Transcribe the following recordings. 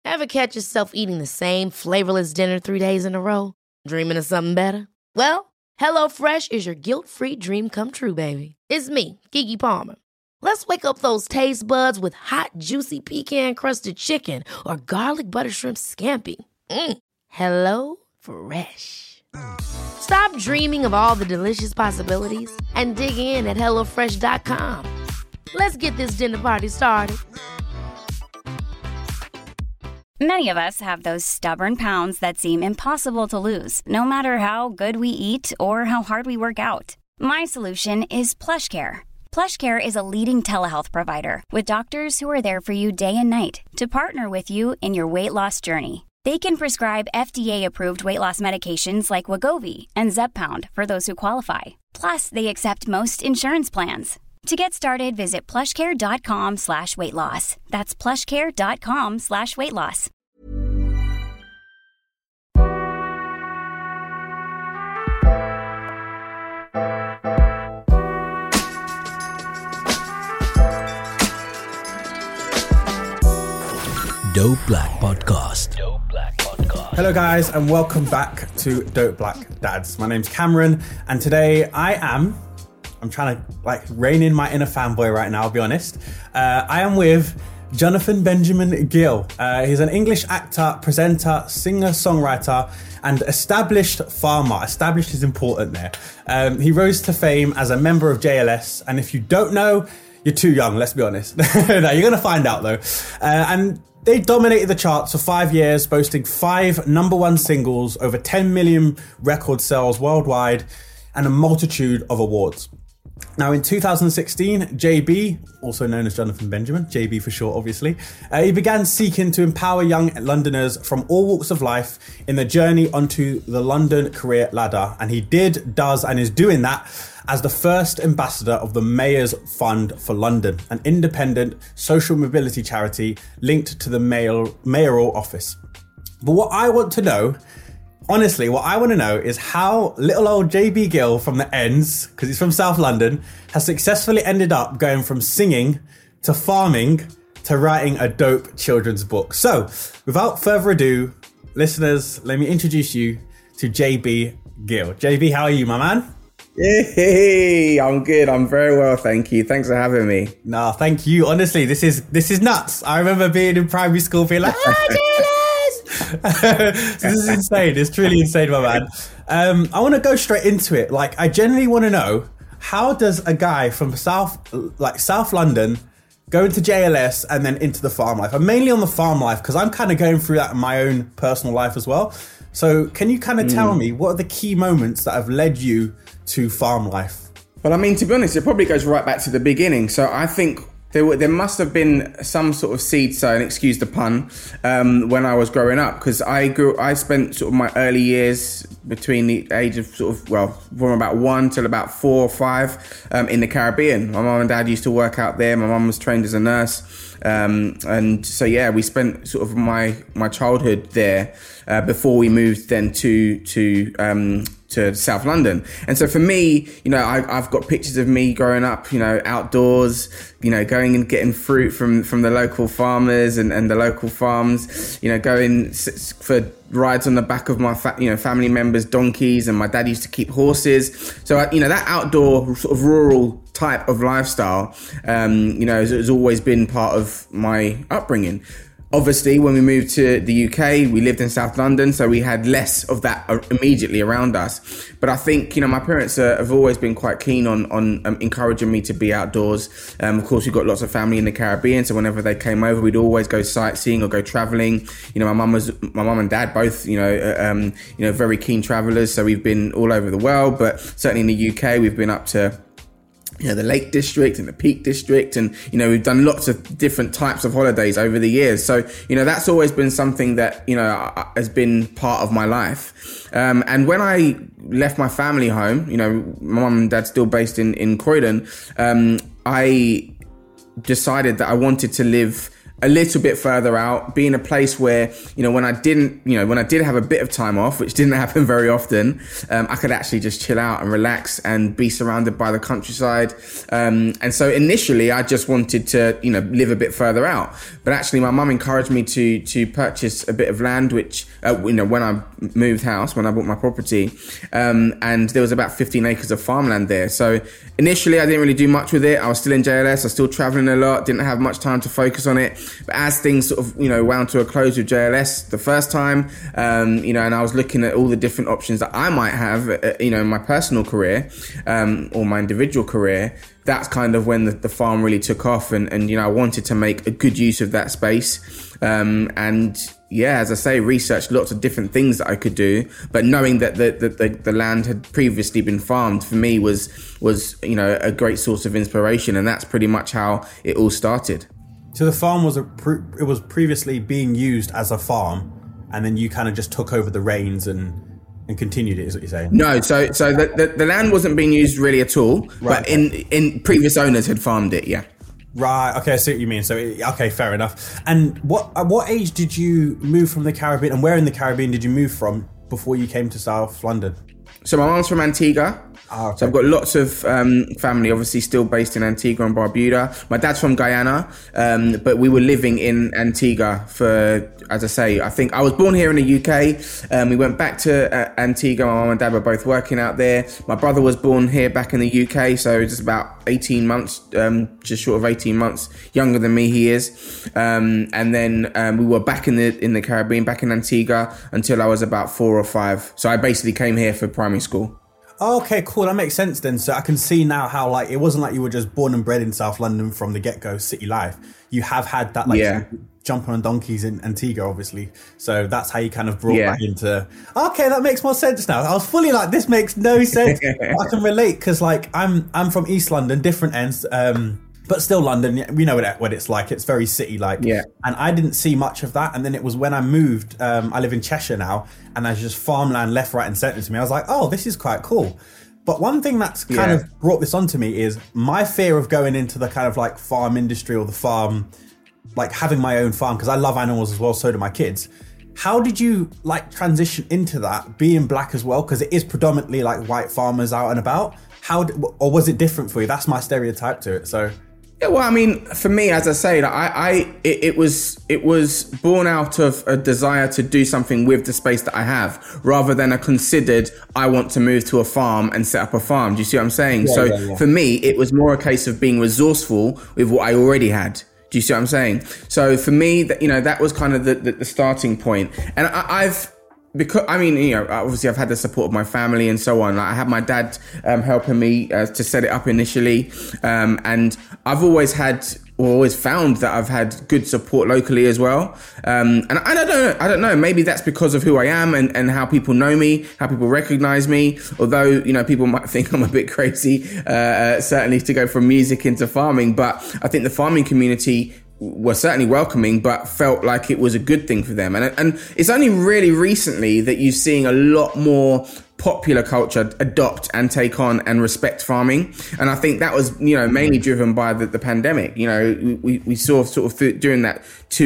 Ever catch yourself eating the same flavorless dinner 3 days in a row? Dreaming of something better? Well, HelloFresh is your guilt-free dream come true, baby. It's me, Keke Palmer. Let's wake up those taste buds with hot, juicy pecan-crusted chicken or garlic butter shrimp scampi. Hello Fresh. Stop dreaming of all the delicious possibilities and dig in at HelloFresh.com. Let's get this dinner party started. Many of us have those stubborn pounds that seem impossible to lose, no matter how good we eat or how hard we work out. My solution is PlushCare. PlushCare is a leading telehealth provider with doctors who are there for you day and night to partner with you in your weight loss journey. They can prescribe FDA-approved weight loss medications like Wegovy and Zepbound for those who qualify. Plus, they accept most insurance plans. To get started, visit plushcare.com/weightloss. That's plushcare.com/weightloss. Dope Black Podcast. Hello guys and welcome back to Dope Black Dads. My name's Cameron and today I'm trying to rein in my inner fanboy right now, I'll be honest. I am with Jonathan Benjamin Gill. He's an English actor, presenter, singer-songwriter and established farmer. Established is important there. He rose to fame as a member of JLS, and if you don't know, you're too young, let's be honest. No, you're going to find out though. And they dominated the charts for 5 years, boasting 5 number one singles, over 10 million record sales worldwide, and a multitude of awards. Now, in 2016, JB, also known as Jonathan Benjamin, JB for short, obviously, he began seeking to empower young Londoners from all walks of life in the journey onto the London career ladder. And he does, and is doing that as the first ambassador of the Mayor's Fund for London, an independent social mobility charity linked to the mayoral office. But what I want to know, honestly, is how little old JB Gill from the ends, because he's from South London, has successfully ended up going from singing to farming to writing a dope children's book. So, without further ado, listeners, let me introduce you to JB Gill. JB, how are you, my man? Hey, I'm good. I'm very well, thank you. Thanks for having me. No, thank you. Honestly, this is nuts. I remember being in primary school being like, this is insane. It's truly insane, my man. I want to go straight into it. I genuinely want to know, how does a guy from South London go into JLS and then into the farm life? I'm mainly on the farm life because I'm kind of going through that in my own personal life as well. So can you kind of tell me what are the key moments that have led you to farm life? Well, I mean, to be honest, it probably goes right back to the beginning. So I think there must have been some sort of seed sown, excuse the pun, when I was growing up, because I spent sort of my early years between the age of from about 1 till about 4 or 5 in the Caribbean. My mum and dad used to work out there. My mum was trained as a nurse. And so, yeah, we spent sort of my childhood there before we moved then to South London. And so for me, I've got pictures of me growing up, outdoors, going and getting fruit from the local farmers and the local farms, going for rides on the back of my family members' donkeys, and my dad used to keep horses. So, that outdoor sort of rural type of lifestyle, has always been part of my upbringing. Obviously, when we moved to the UK, we lived in South London, so we had less of that immediately around us. But I think, my parents have always been quite keen on encouraging me to be outdoors. Of course, we've got lots of family in the Caribbean, so whenever they came over, we'd always go sightseeing or go travelling. My mum and dad both, very keen travellers, so we've been all over the world. But certainly in the UK, we've been up to the Lake District and the Peak District, and we've done lots of different types of holidays over the years. So that's always been something that has been part of my life. And when I left my family home, my mum and dad still based in Croydon, I decided that I wanted to live a little bit further out, be in a place where, when I did have a bit of time off, which didn't happen very often, I could actually just chill out and relax and be surrounded by the countryside. And so initially I just wanted to, live a bit further out. But actually my mum encouraged me to purchase a bit of land, which, when I moved house, when I bought my property, and there was about 15 acres of farmland there. So initially I didn't really do much with it. I was still in JLS. I was still traveling a lot, didn't have much time to focus on it. But as things sort of, wound to a close with JLS the first time, and I was looking at all the different options that I might have, in my personal career, or my individual career, that's kind of when the farm really took off. And I wanted to make a good use of that space. As I say, researched lots of different things that I could do, but knowing that the land had previously been farmed for me was a great source of inspiration. And that's pretty much how it all started. So the farm was previously being used as a farm, and then you kind of just took over the reins and continued it, is what you're saying? No, so the land wasn't being used really at all, right, but in previous owners had farmed it, yeah. Right, okay, I see what you mean. So, okay, fair enough. And at what age did you move from the Caribbean, and where in the Caribbean did you move from before you came to South London? So my mom's from Antigua. Okay. So I've got lots of family, obviously still based in Antigua and Barbuda. My dad's from Guyana, but we were living in Antigua for, as I say, I think I was born here in the UK. We went back to Antigua. My mum and dad were both working out there. My brother was born here back in the UK, so just about 18 months, just short of 18 months younger than me he is. And then we were back in the Caribbean, back in Antigua until I was about 4 or 5. So I basically came here for primary school. Okay, cool. That makes sense then. So I can see now how it wasn't like you were just born and bred in South London from the get-go, city life. You have had that jumping on donkeys in Antigua, obviously. So that's how you kind of brought that into... Okay, that makes more sense now. I was fully like, this makes no sense. I can relate because I'm from East London, different ends, but still London. We know what it's like. It's very city-like. Yeah. And I didn't see much of that. And then it was when I moved, I live in Cheshire now, and there's just farmland left, right and centre to me. I was like, oh, this is quite cool. But one thing that's kind of brought this on to me is my fear of going into the kind of farm industry or the farm, having my own farm, because I love animals as well, so do my kids. How did you transition into that, being black as well? Because it is predominantly white farmers out and about. Or was it different for you? That's my stereotype to it, so... Yeah, well, I mean, for me, as I say, it was born out of a desire to do something with the space that I have, rather than a considered, I want to move to a farm and set up a farm. Do you see what I'm saying? Yeah, for me, it was more a case of being resourceful with what I already had. Do you see what I'm saying? So for me, that was kind of the starting point. And obviously I've had the support of my family and so on. I had my dad helping me to set it up initially. And I've always found that I've had good support locally as well. And I don't know, maybe that's because of who I am and how people know me, how people recognize me. Although, people might think I'm a bit crazy, certainly to go from music into farming. But I think the farming community were certainly welcoming, but felt like it was a good thing for them. And it's only really recently that you're seeing a lot more popular culture adopt and take on and respect farming. And I think that was, mainly driven by the pandemic. We saw sort of during that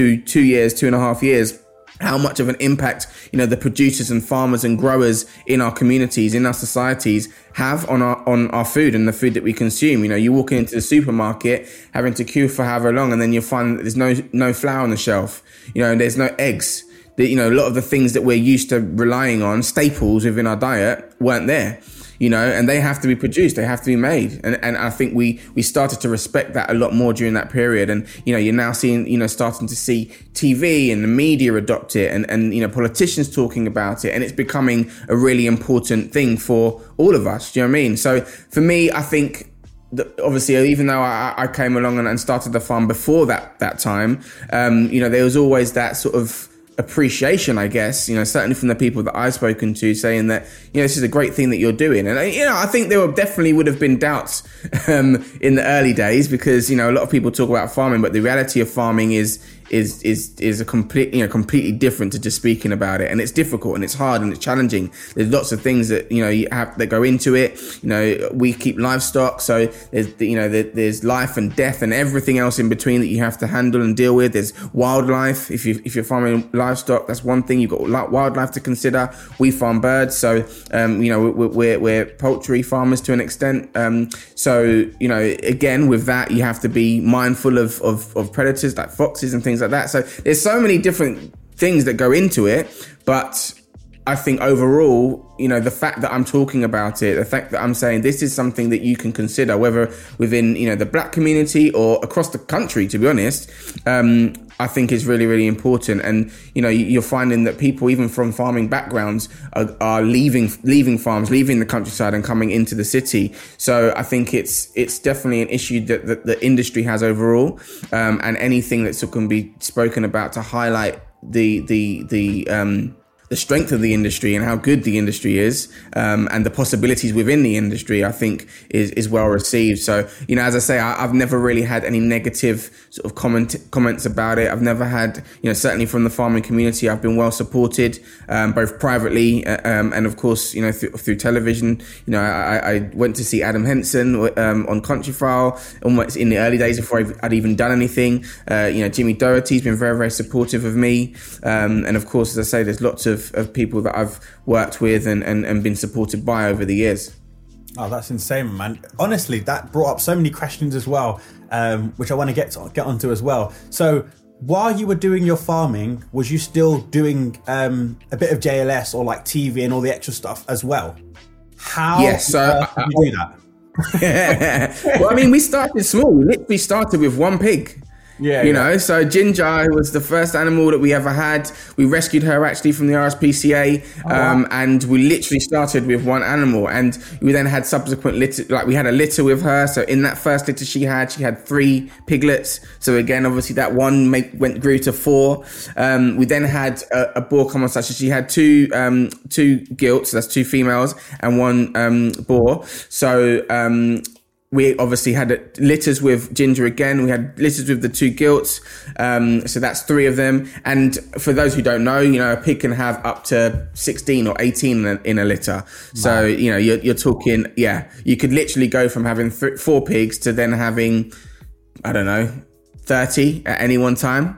2.5 years, how much of an impact, the producers and farmers and growers in our communities, in our societies have on our food and the food that we consume. You walk into the supermarket having to queue for however long, and then you'll find that there's no flour on the shelf, and there's no eggs. A lot of the things that we're used to relying on, staples within our diet, weren't there. And they have to be produced, they have to be made. And I think we started to respect that a lot more during that period. And, you're now seeing, starting to see TV and the media adopt it and politicians talking about it. And it's becoming a really important thing for all of us. Do you know what I mean? So for me, I think obviously, even though I came along and started the farm before that time, there was always that sort of appreciation, I guess, certainly from the people that I've spoken to, saying that, this is a great thing that you're doing. And, I think there definitely would have been doubts in the early days because, a lot of people talk about farming, but the reality of farming is is a completely different to just speaking about it. And it's difficult and it's hard and it's challenging. There's lots of things that, you have that go into it. We keep livestock, so there's life and death and everything else in between that you have to handle and deal with. There's wildlife. If you're farming livestock, that's one thing. You've got wildlife to consider. We farm birds, so we're poultry farmers to an extent. So again, with that, you have to be mindful of predators like foxes and things like that. So there's so many different things that go into it, but I think overall, the fact that I'm talking about it, the fact that I'm saying this is something that you can consider, whether within, the black community or across the country, to be honest, I think is really, really important. And, you're finding that people, even from farming backgrounds, are leaving farms, leaving the countryside and coming into the city. So I think it's definitely an issue that the industry has overall, and anything that can be spoken about to highlight the strength of the industry and how good the industry is, and the possibilities within the industry, I think is well received. So, as I say, I've never really had any negative sort of comments about it. I've never had, certainly from the farming community, I've been well supported, both privately, and of course, through television. I went to see Adam Henson, on Countryfile almost in the early days before I'd even done anything. Jimmy Doherty's been very, very supportive of me. And of course, as I say, there's lots of people that I've worked with and been supported by over the years. Oh, that's insane, man. Honestly, that brought up so many questions as well, which I want to get onto as well. So while you were doing your farming, was you still doing a bit of JLS or like TV and all the extra stuff as well? How did you do that? Well, we started small. We literally started with one pig. So Ginger was the first animal that we ever had. We rescued her actually from the RSPCA, and we literally started with one animal, and we then had subsequent litter. Like we had a litter with her. So in that first litter she had 3 piglets. So again, obviously that one grew to 4. We then had a boar come on such as she had 2 gilts. So that's 2 females and 1 boar. So we obviously had litters with Ginger again. We had litters with the 2 gilts. So that's 3 of them. And for those who don't know, a pig can have up to 16 or 18 in a litter. Wow. So, you're talking, you could literally go from having 4 pigs to then having, 30 at any one time.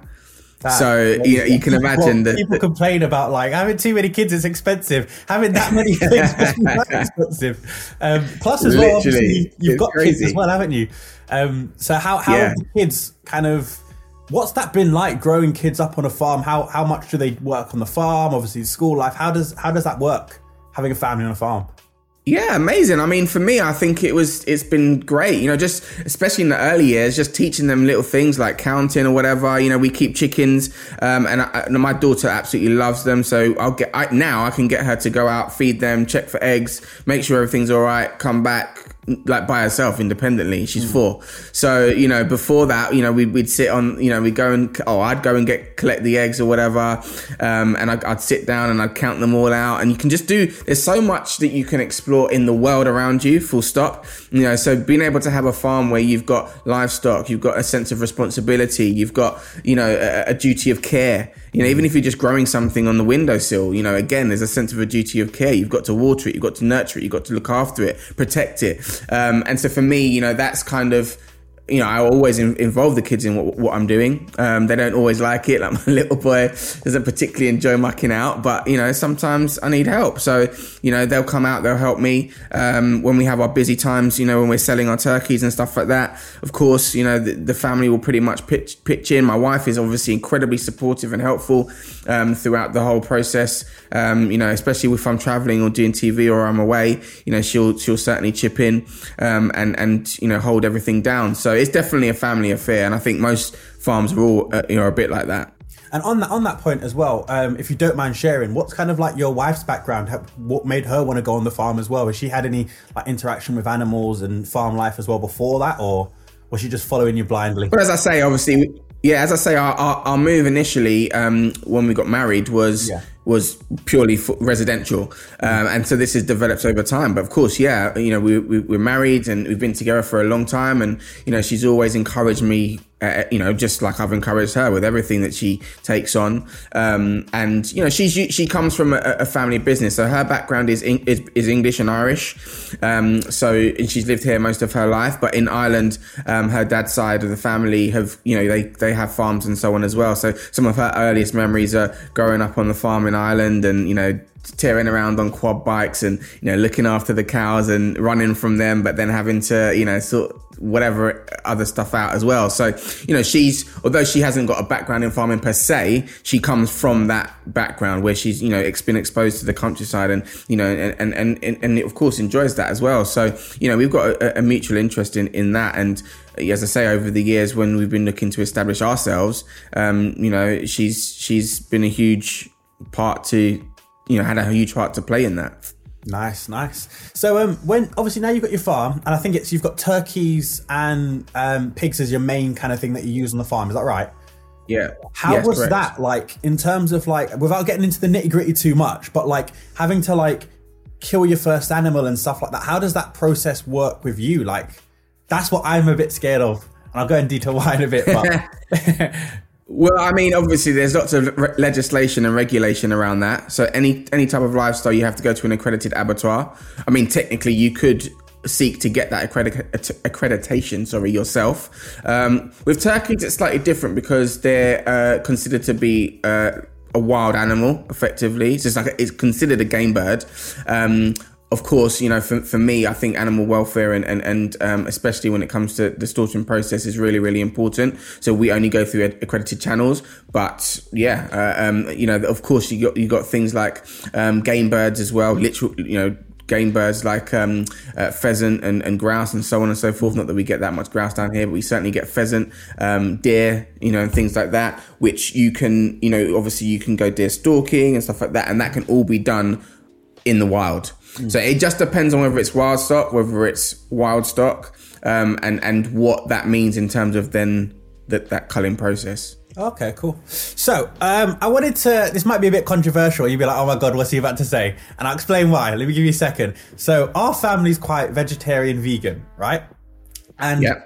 You can imagine that people complain about like having too many kids is expensive. Having that many things must be very expensive. Plus, as well, obviously, you've got kids as well, haven't you? So how have the kids kind of? What's that been like growing kids up on a farm? How much do they work on the farm? Obviously, school life. How does that work? Having a family on a farm. Yeah, amazing. For me, I think it's been great, just especially in the early years, just teaching them little things like counting or whatever. We keep chickens, and my daughter absolutely loves them. So now I can get her to go out, feed them, check for eggs, make sure everything's all right, come back like by herself independently. She's 4. So, before that, we'd sit on, we'd go and, I'd go and collect the eggs or whatever. And I'd sit down and I'd count them all out, and you can just there's so much that you can explore in the world around you, full stop. So being able to have a farm where you've got livestock, you've got a sense of responsibility, you've got, a duty of care. Even if you're just growing something on the windowsill, again, there's a sense of a duty of care. You've got to water it, you've got to nurture it, you've got to look after it, protect it. And so for me, that's kind of, I always involve the kids in what I'm doing. They don't always like it. Like my little boy doesn't particularly enjoy mucking out, but sometimes I need help. So, they'll come out, they'll help me. When we have our busy times, when we're selling our turkeys and stuff like that, of course, the family will pretty much pitch in. My wife is obviously incredibly supportive and helpful, throughout the whole process. Especially if I'm traveling or doing TV or I'm away, she'll certainly chip in, and hold everything down. So it's definitely a family affair, and I think most farms are all a bit like that. And on that point as well, if you don't mind sharing, what's kind of like your wife's background? What made her want to go on the farm as well? Has she had any like interaction with animals and farm life as well before that, or was she just following you blindly? Well, as I say, obviously, our move initially, when we got married was purely residential. And so this has developed over time. But of course, we're married and we've been together for a long time. And, she's always encouraged me just like I've encouraged her with everything that she takes on. And, she comes from a family business. So her background is English and Irish. And she's lived here most of her life. But in Ireland, her dad's side of the family have, they have farms and so on as well. So some of her earliest memories are growing up on the farm in Ireland and, tearing around on quad bikes and, looking after the cows and running from them, but then having to, sort whatever other stuff out as well. So, although she hasn't got a background in farming per se, she comes from that background where she's, been exposed to the countryside and, and of course enjoys that as well. So, we've got a mutual interest in that. And as I say, over the years when we've been looking to establish ourselves, she's been a huge part to, had a huge part to play in that. Nice. So when obviously now you've got your farm, and I think you've got turkeys and pigs as your main kind of thing that you use on the farm. Is that right? Yeah. How was correct. That like in terms of like, without getting into the nitty gritty too much, but like having to like kill your first animal and stuff like that? How does that process work with you? Like, that's what I'm a bit scared of, and I'll go in detail why in a bit. But Well, I mean, obviously, there's lots of legislation and regulation around that. So any type of lifestyle, you have to go to an accredited abattoir. I mean, technically, you could seek to get that accreditation, yourself. With turkeys, it's slightly different because they're considered to be a wild animal, effectively. So it's considered a game bird. Of course, for me, I think animal welfare and especially when it comes to the slaughtering process is really, really important. So we only go through accredited channels. But of course, you got things like game birds as well, literal, game birds like pheasant and grouse and so on and so forth. Not that we get that much grouse down here, but we certainly get pheasant, deer, and things like that, which you can, obviously you can go deer stalking and stuff like that. And that can all be done in the wild. So it just depends on whether it's wild stock, whether it's wild stock, and what that means in terms of then that culling process. Okay, cool. So I wanted to, this might be a bit controversial. You'd be like, oh my God, what's he about to say? And I'll explain why. Let me give you a second. So our family's quite vegetarian, vegan, right? And yeah.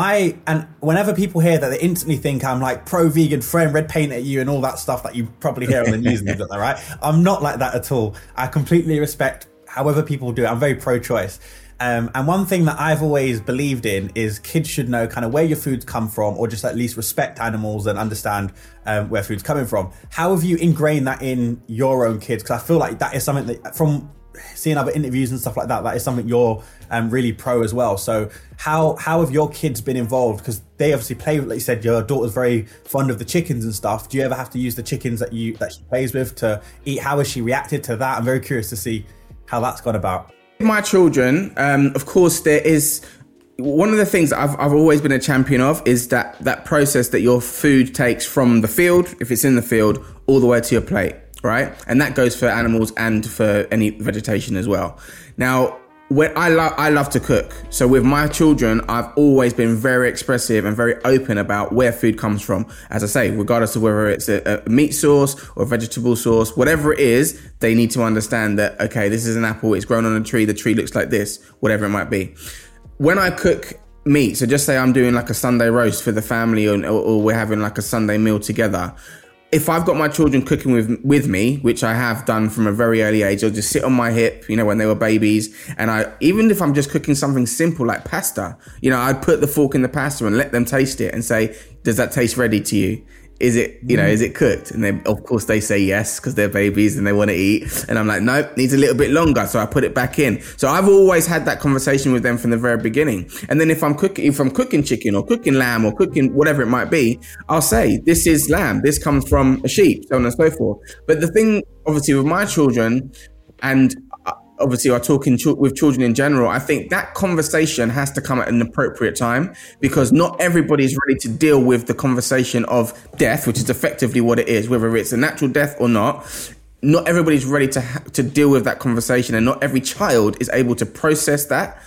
And whenever people hear that, they instantly think I'm like pro-vegan, throwing red paint at you and all that stuff that you probably hear on the news and things like that, right? I'm not like that at all. I completely respect however people do it. I'm very pro-choice. And one thing that I've always believed in is kids should know kind of where your food's come from, or just at least respect animals and understand where food's coming from. How have you ingrained that in your own kids? Because I feel like that is something that, from seeing other interviews and stuff like that, that is something you're really pro as well. So how have your kids been involved? Because they obviously play, like you said, your daughter's very fond of the chickens and stuff. Do you ever have to use the chickens that she plays with to eat? How has she reacted to that? I'm very curious to see how that's gone about. My children, of course, there is one of the things that I've always been a champion of is that process that your food takes from the field, if it's in the field, all the way to your plate, right? And that goes for animals and for any vegetation as well. Now, when I love to cook. So with my children, I've always been very expressive and very open about where food comes from. As I say, regardless of whether it's a meat source or a vegetable source, whatever it is, they need to understand that, okay, this is an apple, it's grown on a tree, the tree looks like this, whatever it might be. When I cook meat, so just say I'm doing like a Sunday roast for the family or we're having like a Sunday meal together, if I've got my children cooking with me, which I have done from a very early age, they'll just sit on my hip, when they were babies. And even if I'm just cooking something simple like pasta, I'd put the fork in the pasta and let them taste it and say, does that taste ready to you? Is it, is it cooked? And then, of course, they say yes because they're babies and they want to eat. And I'm like, no, needs a little bit longer. So I put it back in. So I've always had that conversation with them from the very beginning. And then if I'm cooking chicken or cooking lamb or cooking whatever it might be, I'll say, this is lamb. This comes from a sheep, so on and so forth. But the thing, obviously, with my children and obviously are talking with children in general, I think that conversation has to come at an appropriate time because not everybody's ready to deal with the conversation of death, which is effectively what it is, whether it's a natural death or not. Not everybody's ready to deal with that conversation, and not every child is able to process that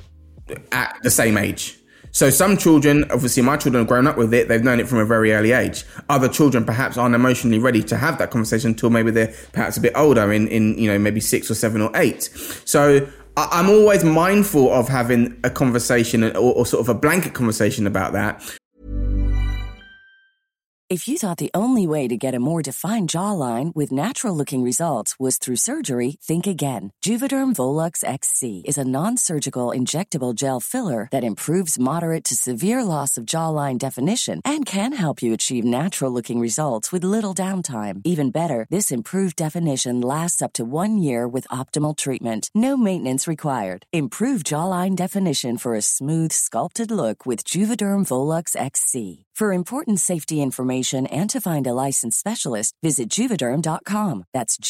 at the same age. So some children, obviously my children have grown up with it, they've known it from a very early age. Other children perhaps aren't emotionally ready to have that conversation until maybe they're perhaps a bit older in maybe 6 or 7 or 8. So I'm always mindful of having a conversation or sort of a blanket conversation about that. If you thought the only way to get a more defined jawline with natural-looking results was through surgery, think again. Juvederm Volux XC is a non-surgical injectable gel filler that improves moderate to severe loss of jawline definition and can help you achieve natural-looking results with little downtime. Even better, this improved definition lasts up to 1 year with optimal treatment. No maintenance required. Improve jawline definition for a smooth, sculpted look with Juvederm Volux XC. For important safety information and to find a licensed specialist, visit Juvederm.com. That's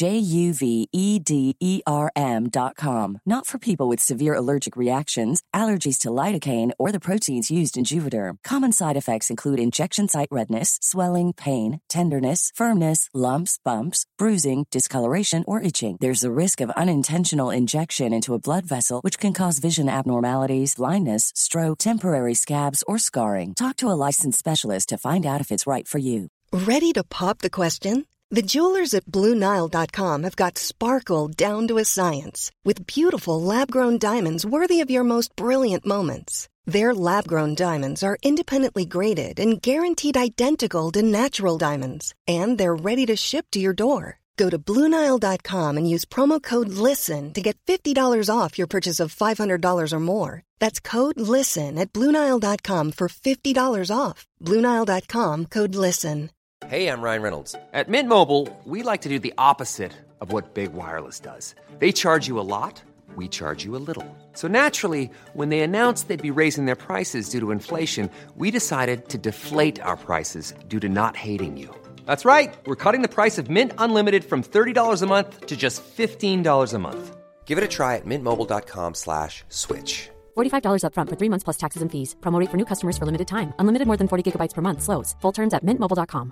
JUVEDERM.com. Not for people with severe allergic reactions, allergies to lidocaine, or the proteins used in Juvederm. Common side effects include injection site redness, swelling, pain, tenderness, firmness, lumps, bumps, bruising, discoloration, or itching. There's a risk of unintentional injection into a blood vessel, which can cause vision abnormalities, blindness, stroke, temporary scabs, or scarring. Talk to a licensed specialist to find out if it's right for you. Ready to pop the question? The jewelers at BlueNile.com have got sparkle down to a science with beautiful lab-grown diamonds worthy of your most brilliant moments. Their lab-grown diamonds are independently graded and guaranteed identical to natural diamonds, and they're ready to ship to your door. Go to BlueNile.com and use promo code LISTEN to get $50 off your purchase of $500 or more. That's code LISTEN at BlueNile.com for $50 off. BlueNile.com, code LISTEN. Hey, I'm Ryan Reynolds. At Mint Mobile, we like to do the opposite of what Big Wireless does. They charge you a lot, we charge you a little. So naturally, when they announced they'd be raising their prices due to inflation, we decided to deflate our prices due to not hating you. That's right. We're cutting the price of Mint Unlimited from $30 a month to just $15 a month. Give it a try at mintmobile.com/switch. $45 up front for 3 months plus taxes and fees. Promo rate for new customers for limited time. Unlimited more than 40 gigabytes per month. Slows full terms at mintmobile.com.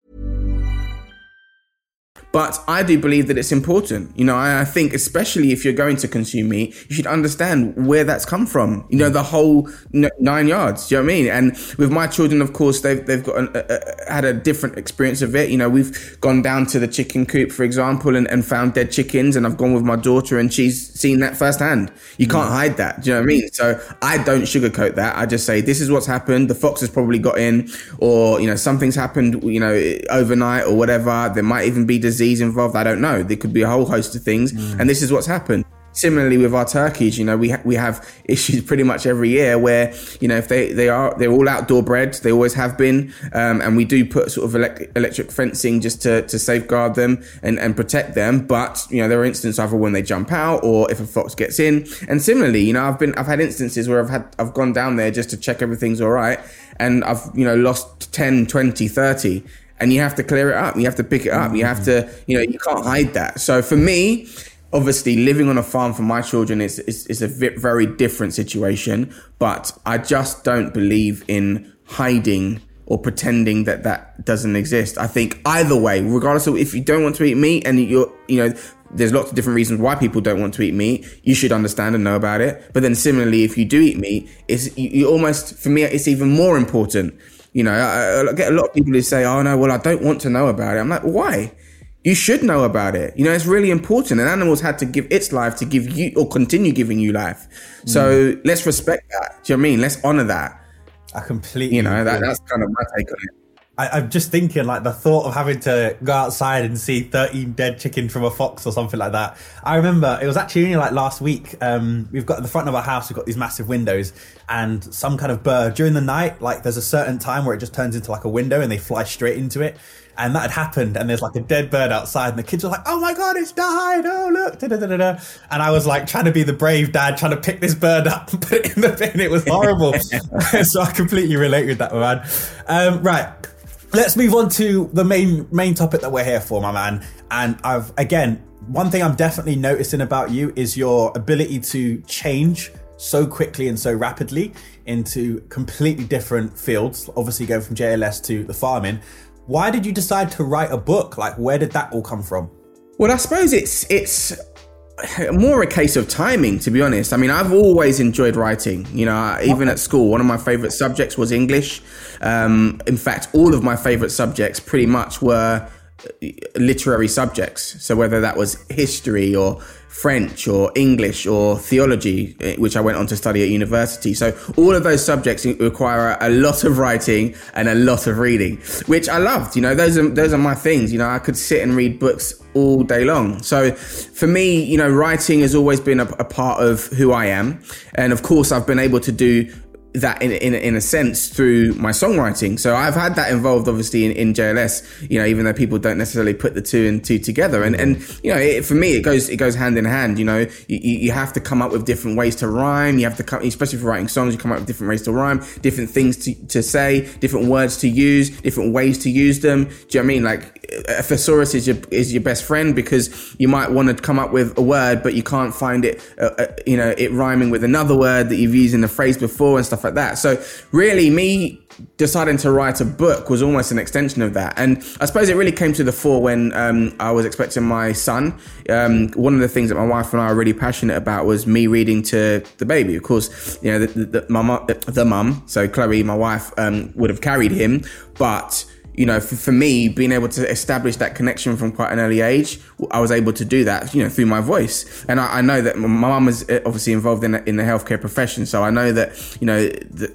But I do believe that it's important. You know, I think especially if you're going to consume meat, you should understand where that's come from. You know, the whole 9 yards. Do you know what I mean? And with my children, of course, they've got had a different experience of it. You know, we've gone down to the chicken coop, for example, and found dead chickens. And I've gone with my daughter and she's seen that firsthand. You can't hide that. Do you know what I mean? So I don't sugarcoat that. I just say, this is what's happened. The fox has probably got in, or, you know, something's happened, you know, overnight or whatever. There might even be disease involved. I don't know. There could be a whole host of things, and this is what's happened. Similarly with our turkeys, you know, we have issues pretty much every year where, you know, if they're all outdoor bred, they always have been, and we do put sort of electric fencing just to safeguard them and protect them. But, you know, there are instances either when they jump out or if a fox gets in. And similarly, you know, I've had instances where I've gone down there just to check everything's all right, and I've, you know, lost 10, 20, 30. And you have to clear it up. You have to pick it up. You have to, you know, you can't hide that. So for me, obviously living on a farm for my children is a very different situation. But I just don't believe in hiding or pretending that doesn't exist. I think either way, regardless of if you don't want to eat meat and you know, there's lots of different reasons why people don't want to eat meat, you should understand and know about it. But then similarly, if you do eat meat, you almost, for me, it's even more important. You know, I get a lot of people who say, oh no, well, I don't want to know about it. I'm like, why? You should know about it. You know, it's really important. And animals had to give its life to give you, or continue giving you life. So let's respect that. Do you know what I mean? Let's honor that. I completely, you know, that's kind of my take on it. I'm just thinking, like, the thought of having to go outside and see 13 dead chickens from a fox or something like that. I remember it was actually only like last week. We've got at the front of our house, we've got these massive windows, and some kind of bird during the night, like there's a certain time where it just turns into like a window and they fly straight into it. And that had happened, and there's like a dead bird outside, and the kids were like, oh my God, it's died. Oh, look. Da-da-da-da-da. And I was like trying to be the brave dad, trying to pick this bird up and put it in the bin. It was horrible. So I completely relate with that, man. Right. Let's move on to the main topic that we're here for, my man. And one thing I'm definitely noticing about you is your ability to change so quickly and so rapidly into completely different fields, obviously going from JLS to the farming. Why did you decide to write a book? Like, where did that all come from? Well, I suppose it's more a case of timing, to be honest. I mean, I've always enjoyed writing. You know, even at school, one of my favorite subjects was English. In fact, all of my favorite subjects pretty much were literary subjects. So whether that was history or French or English or theology, which I went on to study at university. So all of those subjects require a lot of writing and a lot of reading, which I loved. You know, those are my things. You know, I could sit and read books all day long. So for me, you know, writing has always been a part of who I am. And of course, I've been able to do that in a sense through my songwriting. So I've had that involved obviously in JLS, you know, even though people don't necessarily put the two and two together. And you know, for me, it goes hand in hand. You know, you have to come up with different ways to rhyme. You have to come, especially for writing songs, you come up with different ways to rhyme, different things to say, different words to use, different ways to use them. Do you know what I mean? Like, a thesaurus is your best friend, because you might want to come up with a word, but you can't find it, you know, it rhyming with another word that you've used in the phrase before and stuff like that. So really, me deciding to write a book was almost an extension of that. And I suppose it really came to the fore when I was expecting my son. One of the things that my wife and I are really passionate about was me reading to the baby. Of course, you know, the mum, so Chloe, my wife, would have carried him, but you know, for me, being able to establish that connection from quite an early age, I was able to do that, you know, through my voice. And I know that my mum is obviously involved in the healthcare profession. So I know that, you know,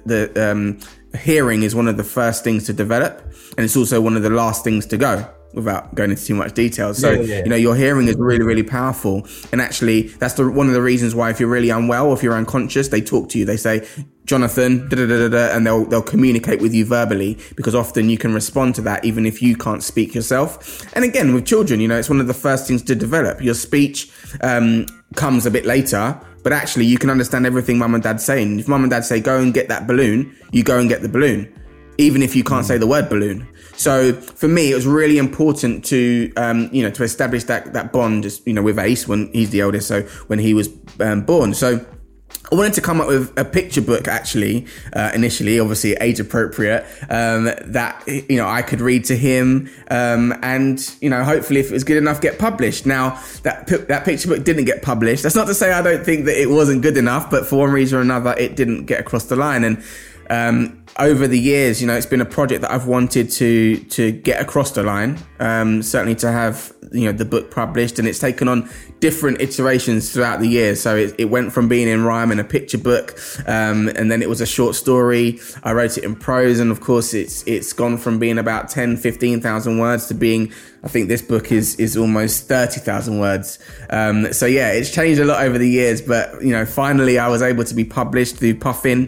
the hearing is one of the first things to develop. And it's also one of the last things to go, without going into too much detail. So, you know, your hearing is really, really powerful. And actually, that's one of the reasons why if you're really unwell, or if you're unconscious, they talk to you. They say, Jonathan, and they'll communicate with you verbally, because often you can respond to that even if you can't speak yourself. And again, with children, you know, it's one of the first things to develop. Your speech comes a bit later, but actually you can understand everything mum and dad's saying. If mum and dad say, go and get that balloon, you go and get the balloon, even if you can't say the word balloon. So for me, it was really important to, you know, to establish that bond, just, you know, with Ace when he's the oldest. So when he was born. So I wanted to come up with a picture book, actually, initially, obviously age appropriate, that, you know, I could read to him, and, you know, hopefully if it was good enough, get published. Now, that picture book didn't get published. That's not to say I don't think that it wasn't good enough, but for one reason or another, it didn't get across the line. And over the years, you know, it's been a project that I've wanted to get across the line, certainly to have, you know, the book published, and it's taken on different iterations throughout the years. So it went from being in rhyme and a picture book, and then it was a short story. I wrote it in prose, and of course it's gone from being about 15,000 words to being, I think this book is almost 30,000 words. So yeah, it's changed a lot over the years, but, you know, finally I was able to be published through Puffin.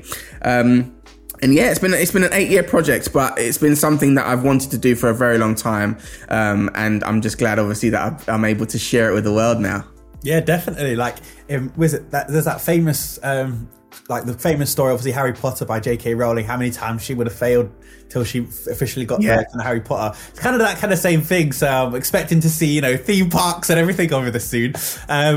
And yeah, it's been an 8-year project, but it's been something that I've wanted to do for a very long time. And I'm just glad, obviously, that I'm able to share it with the world now. Yeah, definitely. Like, there's that famous, like the famous story, obviously, Harry Potter by J.K. Rowling, how many times she would have failed till she officially got there in Harry Potter. It's kind of that kind of same thing. So I'm expecting to see, you know, theme parks and everything over this soon. The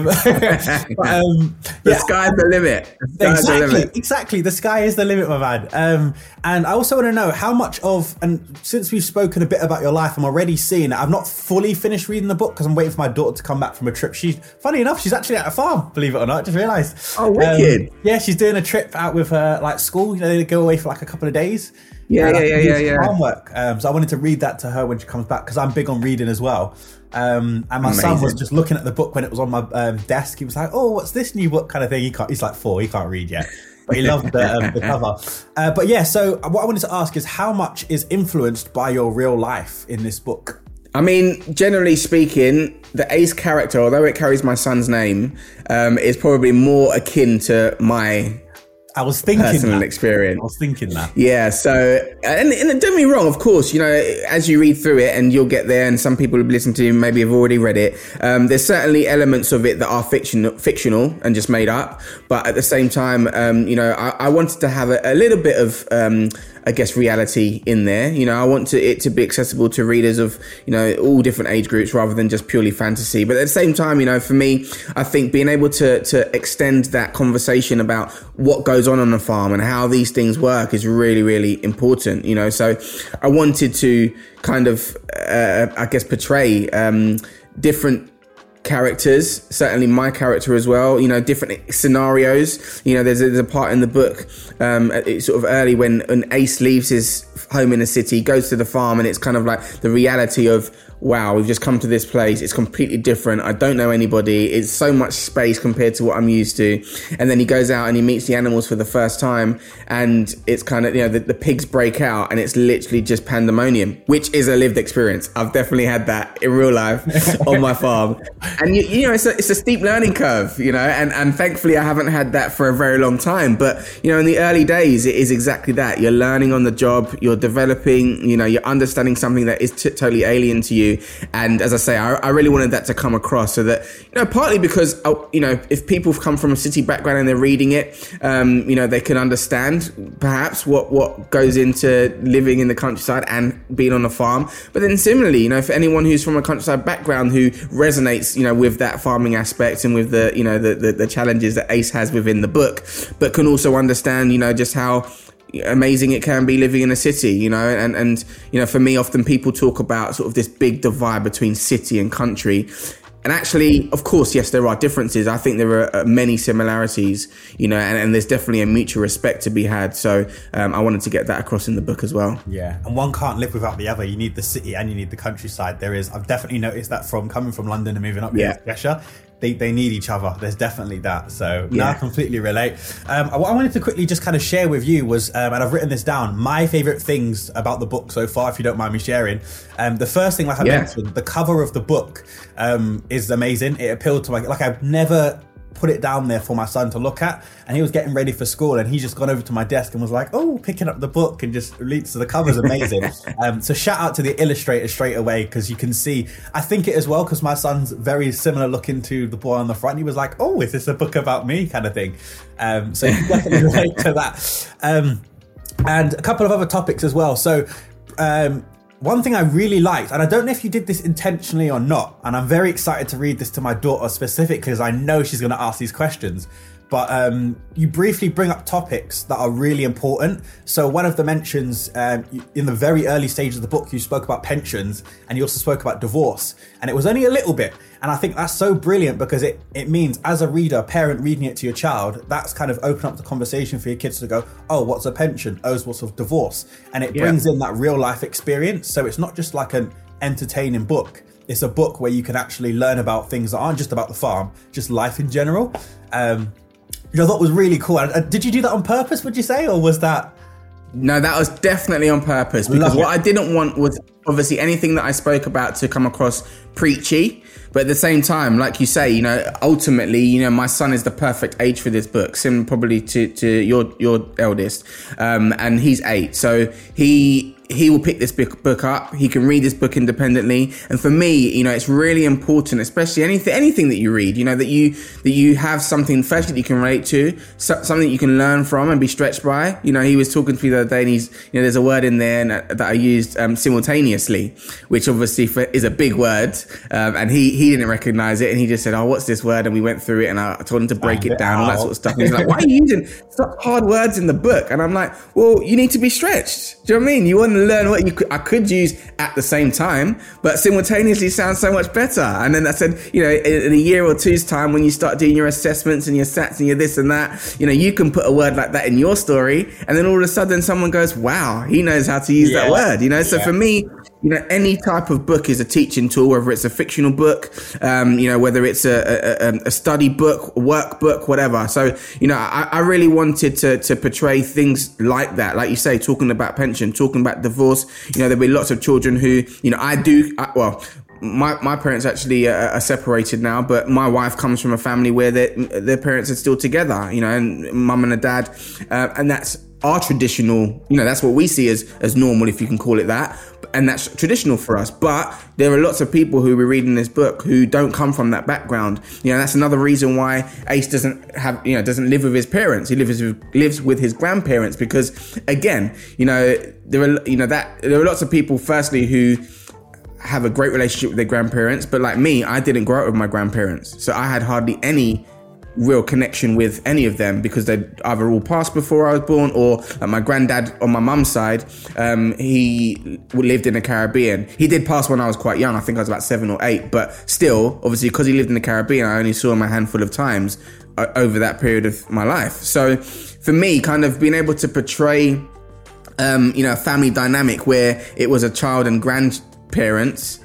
sky's the limit. Exactly. The sky is the limit, my man. And I also want to know how much of, and since we've spoken a bit about your life, I'm already seeing it. I've not fully finished reading the book because I'm waiting for my daughter to come back from a trip. Funny enough, she's actually at a farm, believe it or not. I just realised. Oh, wicked. Yeah, she's doing a trip out with her, like, school. You know, they go away for like a couple of days. Yeah. Homework. So I wanted to read that to her when she comes back, because I'm big on reading as well. And my son was just looking at the book when it was on my desk. He was like, "Oh, what's this new book?" kind of thing. He's like 4. He can't read yet, but he loved the cover. But yeah, so what I wanted to ask is, how much is influenced by your real life in this book? I mean, generally speaking, the Ace character, although it carries my son's name, is probably more akin to my personal experience. I was thinking that. Yeah. So, and don't get me wrong, of course, you know, as you read through it and you'll get there, and some people who listen to you maybe have already read it. There's certainly elements of it that are fictional and just made up. But at the same time, you know, I wanted to have a little bit of, I guess, reality in there. You know, I want it to be accessible to readers of, you know, all different age groups rather than just purely fantasy. But at the same time, you know, for me, I think being able to extend that conversation about what goes on a farm and how these things work is really, really important, you know. So I wanted to kind of, I guess, portray different characters, certainly my character as well, you know, different scenarios. You know, there's a part in the book, it's sort of early when Ace leaves his home in the city, goes to the farm, and it's kind of like the reality of wow, we've just come to this place. It's completely different. I don't know anybody. It's so much space compared to what I'm used to. And then he goes out and he meets the animals for the first time. And it's kind of, the pigs break out and it's literally just pandemonium, which is a lived experience. I've definitely had that in real life on my farm. And, it's a steep learning curve, and thankfully I haven't had that for a very long time. But, in the early days, it is exactly that. You're learning on the job. You're developing, you're understanding something that is totally alien to you. And as I say, I really wanted that to come across so that, partly because, if people have come from a city background and they're reading it, they can understand perhaps what goes into living in the countryside and being on a farm. But then similarly, for anyone who's from a countryside background who resonates, with that farming aspect and with the challenges that Ace has within the book, but can also understand, just how amazing it can be living in a city, and for me, often people talk about sort of this big divide between city and country. And actually, of course, yes, there are differences. I think there are many similarities, and there's definitely a mutual respect to be had. So I wanted to get that across in the book as well. Yeah, and one can't live without the other. You need the city and you need the countryside. I've definitely noticed that from coming from London and moving up here to Cheshire. They need each other. There's definitely that. So I completely relate. What I wanted to quickly just kind of share with you was, and I've written this down, my favourite things about the book so far, if you don't mind me sharing. The first thing, like I mentioned, the cover of the book is amazing. It appealed to I've never put it down there for my son to look at, and he was getting ready for school and he just gone over to my desk and was like, picking up the book and just reads. So the cover's amazing. So shout out to the illustrator straight away, because you can see, I think it as well, because my son's very similar looking to the boy on the front. He was like, is this a book about me kind of thing? So you can definitely relate to that. And a couple of other topics as well. So one thing I really liked, and I don't know if you did this intentionally or not, and I'm very excited to read this to my daughter specifically because I know she's going to ask these questions, but you briefly bring up topics that are really important. So one of the mentions in the very early stages of the book, you spoke about pensions and you also spoke about divorce, and it was only a little bit. And I think that's so brilliant because it means, as a reader, a parent reading it to your child, that's kind of open up the conversation for your kids to go, what's a pension? What's a divorce? And it brings in that real life experience. So it's not just like an entertaining book. It's a book where you can actually learn about things that aren't just about the farm, just life in general. Which I thought was really cool. Did you do that on purpose, would you say, or was that? No, that was definitely on purpose, because what I didn't want was obviously anything that I spoke about to come across preachy. But at the same time, like you say, ultimately, my son is the perfect age for this book, similar probably to your eldest, and he's 8. So he will pick this book up. He can read this book independently. And for me, it's really important, especially anything that you read, that you have something first that you can relate to, something you can learn from and be stretched by. He was talking to me the other day, and there's a word in there that I used simultaneously, which obviously is a big word, and he didn't recognize it, and he just said, what's this word? And we went through it, and I told him to break it down, all that sort of stuff. And he's like, why are you using such hard words in the book? And I'm like, well, you need to be stretched. Do you know what I mean? You want to learn what I could use at the same time, but simultaneously sounds so much better. And then I said, in a year or two's time, when you start doing your assessments and your SATs and your this and that, you can put a word like that in your story, and then all of a sudden someone goes, wow, he knows how to use that word. So for me, any type of book is a teaching tool, whether it's a fictional book, whether it's a study book, workbook, whatever. So, I really wanted to portray things like that. Like you say, talking about pension, talking about divorce. There'll be lots of children who, my parents actually are separated now, but my wife comes from a family where their parents are still together, and mum and a dad, and that's our traditional, that's what we see as normal, if you can call it that. And that's traditional for us. But there are lots of people who were reading this book who don't come from that background. That's another reason why Ace doesn't live with his parents. He lives with his grandparents, because again, there are lots of people, firstly, who have a great relationship with their grandparents. But like me, I didn't grow up with my grandparents. So I had hardly any real connection with any of them, because they'd either all passed before I was born, or like my granddad on my mum's side, he lived in the Caribbean. He did pass when I was quite young. I think I was about 7 or 8, but still, obviously, because he lived in the Caribbean, I only saw him a handful of times over that period of my life. So for me, kind of being able to portray, a family dynamic where it was a child and grandparents,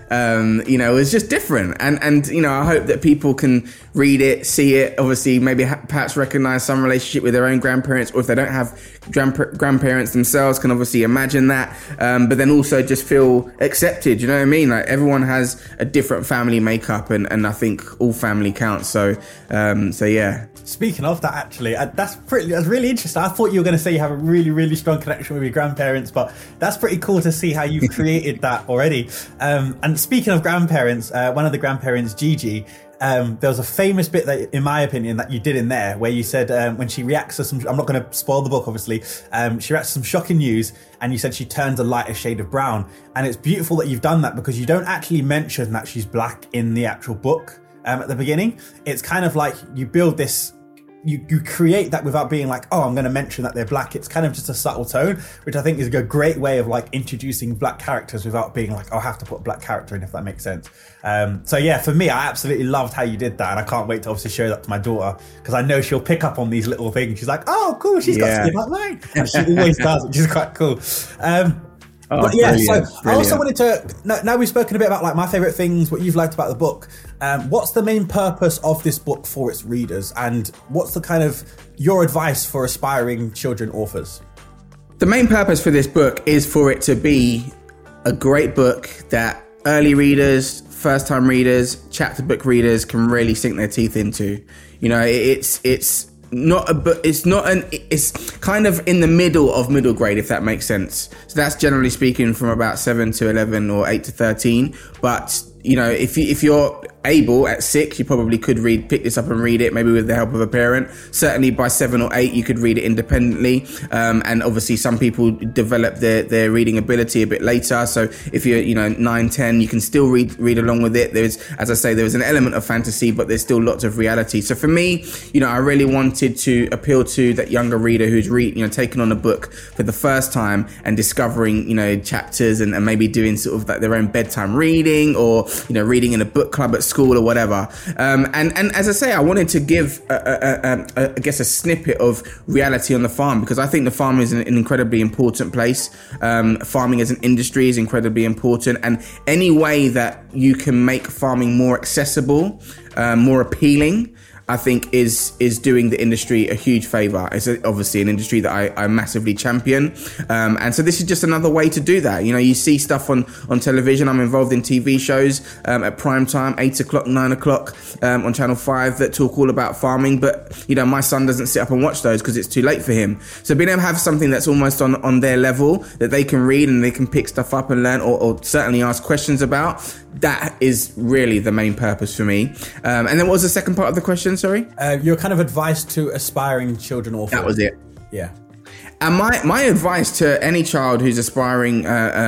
it was just different. And I hope that people can read it, see it, obviously maybe perhaps recognize some relationship with their own grandparents, or if they don't have grandparents themselves, can obviously imagine that, but then also just feel accepted. You know what I mean? Like, everyone has a different family makeup, and I think all family counts. So yeah. Speaking of that, actually, that's really interesting. I thought you were going to say you have a really, really strong connection with your grandparents, but that's pretty cool to see how you've created that already. And speaking of grandparents, one of the grandparents, Gigi, there was a famous bit that, in my opinion, that you did in there where you said when she reacts to some, I'm not going to spoil the book, obviously, she reacts to some shocking news, and you said she turns a lighter shade of brown. And it's beautiful that you've done that, because you don't actually mention that she's black in the actual book at the beginning. It's kind of like you build this, you create that without being like, oh, I'm going to mention that they're black. It's kind of just a subtle tone, which I think is a great way of like introducing black characters without being like, I'll have to put a black character in, if that makes sense. So yeah, for me, I absolutely loved how you did that, and I can't wait to obviously show that to my daughter, because I know she'll pick up on these little things. She's like, oh, cool, she's got skin like mine. And she always does, which is quite cool. But yeah, brilliant. I also wanted to, now we've spoken a bit about like my favourite things, what you've liked about the book. What's the main purpose of this book for its readers, and what's the kind of your advice for aspiring children authors? The main purpose for this book is for it to be a great book that early readers, first-time readers, chapter book readers can really sink their teeth into. It's not a book. It's kind of in the middle of middle grade, if that makes sense. So that's generally speaking from about 7 to 11 or 8 to 13. But if you're able at 6, you probably could pick this up and read it, maybe with the help of a parent. Certainly by 7 or 8, you could read it independently. And obviously some people develop their reading ability a bit later. So if you're, 9, 10, you can still read along with it. There's, as I say, there is an element of fantasy, but there's still lots of reality. So for me, I really wanted to appeal to that younger reader who's taken on a book for the first time and discovering, chapters and maybe doing sort of like their own bedtime reading, or, reading in a book club at school or whatever. And as I say, I wanted to give, I guess, a snippet of reality on the farm, because I think the farm is an incredibly important place. Farming as an industry is incredibly important, and any way that you can make farming more accessible, more appealing, I think is doing the industry a huge favour. It's obviously an industry that I massively champion. And so this is just another way to do that. You see stuff on television. I'm involved in TV shows at prime time, 8 o'clock, 9 o'clock on Channel 5 that talk all about farming. But, my son doesn't sit up and watch those because it's too late for him. So being able to have something that's almost on their level that they can read and they can pick stuff up and learn, or certainly ask questions about, that is really the main purpose for me. And then what was the second part of the question? Sorry? Your kind of advice to aspiring children authors. That was it. Yeah. And my advice to any child who's aspiring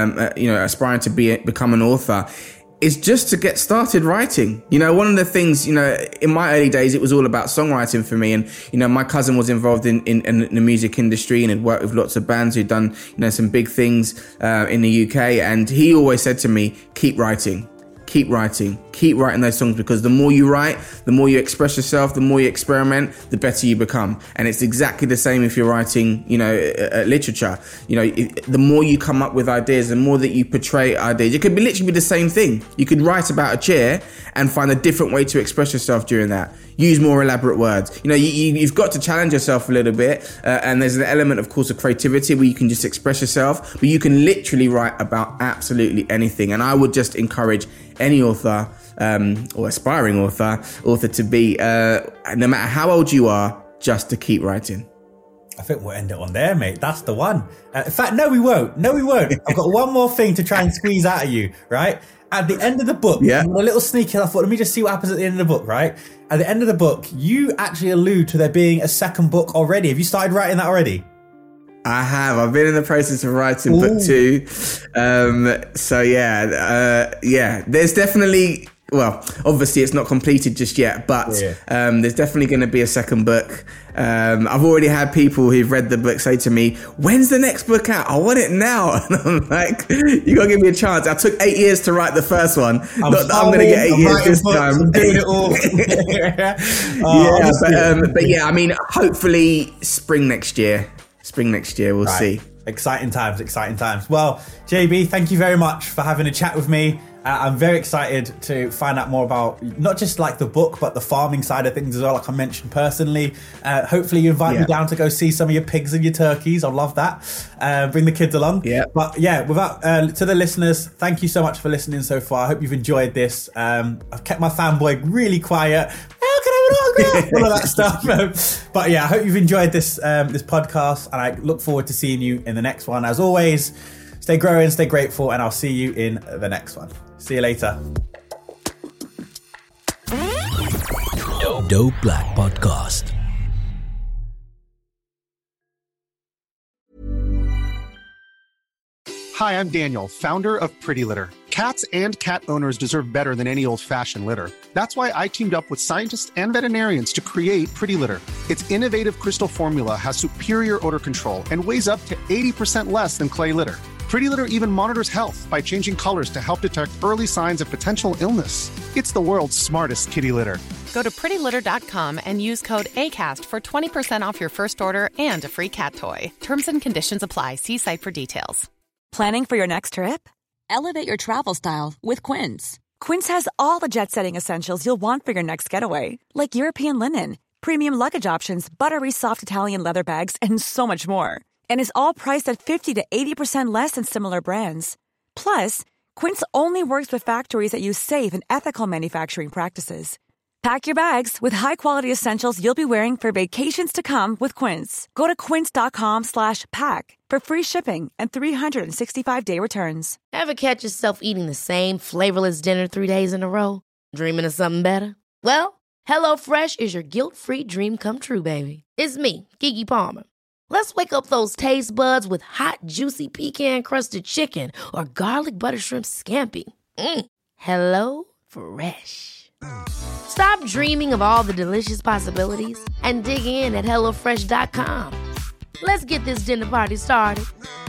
to become an author is just to get started writing. One of the things, in my early days, it was all about songwriting for me. And, my cousin was involved in the music industry and had worked with lots of bands who'd done, some big things in the UK. And he always said to me, keep writing those songs, because the more you write, the more you express yourself, the more you experiment, the better you become. And it's exactly the same if you're writing, literature. The more you come up with ideas, the more that you portray ideas. It could literally be the same thing. You could write about a chair and find a different way to express yourself during that. Use more elaborate words. You've got to challenge yourself a little bit. And there's an element, of course, of creativity where you can just express yourself, but you can literally write about absolutely anything. And I would just encourage any author or aspiring author to be, no matter how old you are, just to keep writing. I think we'll end it on there, mate. That's the one. In fact, no, we won't. I've got one more thing to try and squeeze out of you, right? At the end of the book, a little sneaky, I thought, let me just see what happens at the end of the book, right? At the end of the book, you actually allude to there being a second book already. Have you started writing that already? I have. I've been in the process of writing book 2. There's definitely, well, obviously it's not completed just yet, but there's definitely going to be a second book. I've already had people who've read the book say to me, when's the next book out? I want it now. And I'm like, you got to give me a chance. I took 8 years to write the first one. Not that I'm going to get 8 years this time. I'm doing it all. I mean, hopefully spring next year. We'll see. Exciting times. Well, JB, thank you very much for having a chat with me. I'm very excited to find out more about not just like the book, but the farming side of things as well, like I mentioned personally. Hopefully you invite me down to go see some of your pigs and your turkeys. I'll love that. Bring the kids along. Yeah. But yeah, without to the listeners, thank you so much for listening so far. I hope you've enjoyed this. I've kept my fanboy really quiet. All of that stuff. But yeah, I hope you've enjoyed this podcast, and I look forward to seeing you in the next one. As always, stay growing, stay grateful, and I'll see you in the next one. See you later. Dope Black Podcast. Hi, I'm Daniel, founder of Pretty Litter. Cats and cat owners deserve better than any old-fashioned litter. That's why I teamed up with scientists and veterinarians to create Pretty Litter. Its innovative crystal formula has superior odor control and weighs up to 80% less than clay litter. Pretty Litter even monitors health by changing colors to help detect early signs of potential illness. It's the world's smartest kitty litter. Go to prettylitter.com and use code ACAST for 20% off your first order and a free cat toy. Terms and conditions apply. See site for details. Planning for your next trip? Elevate your travel style with Quince. Quince has all the jet-setting essentials you'll want for your next getaway, like European linen, premium luggage options, buttery soft Italian leather bags, and so much more. And is all priced at 50 to 80% less than similar brands. Plus, Quince only works with factories that use safe and ethical manufacturing practices. Pack your bags with high-quality essentials you'll be wearing for vacations to come with Quince. Go to quince.com/pack for free shipping and 365-day returns. Ever catch yourself eating the same flavorless dinner 3 days in a row? Dreaming of something better? Well, HelloFresh is your guilt-free dream come true, baby. It's me, Keke Palmer. Let's wake up those taste buds with hot, juicy pecan-crusted chicken or garlic butter shrimp scampi. Hello Fresh. Stop dreaming of all the delicious possibilities and dig in at HelloFresh.com. Let's get this dinner party started.